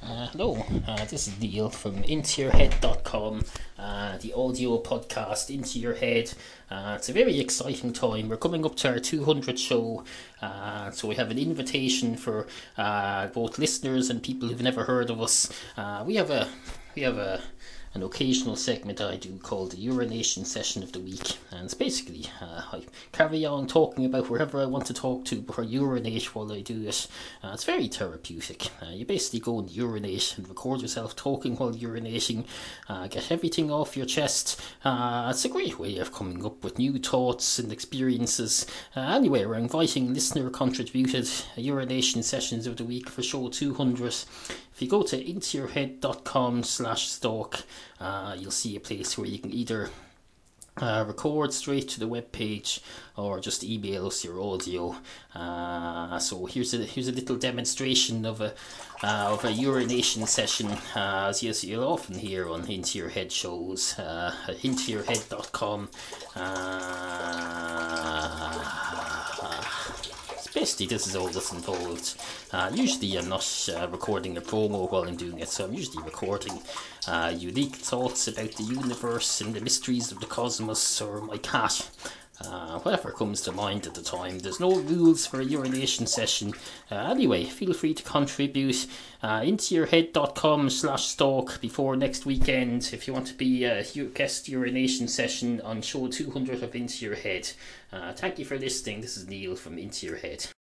Hello, this is Neil from IntoYourHead.com, the audio podcast Into Your Head. It's a very exciting time. We're coming up to our 200th show, so we have an invitation for both listeners and people who've never heard of us. We have an occasional segment I do called the Urination Session of the Week, and it's basically I carry on talking about wherever I want to talk to, but I urinate while I do it. It's very therapeutic. You basically go and urinate and record yourself talking while urinating, get everything off your chest. It's a great way of coming up with new thoughts and experiences. Anyway, we're inviting listener contributed urination sessions of the week for show 200. If you go to intoyourhead.com/stalk, you'll see a place where you can either record straight to the web page or just email us your audio. So here's a little demonstration of a urination session, as you'll often hear on Into Your Head shows at intoyourhead.com. Basically, this is all that's involved. Usually I'm not recording a promo while I'm doing it, so I'm usually recording unique thoughts about the universe and the mysteries of the cosmos, or my cat. Whatever comes to mind at the time. There's no rules for a urination session. Anyway, feel free to contribute. Intoyourhead.com/stalk before next weekend if you want to be a guest urination session on show 200 of Into Your Head. Thank you for listening. This is Neil from Into Your Head.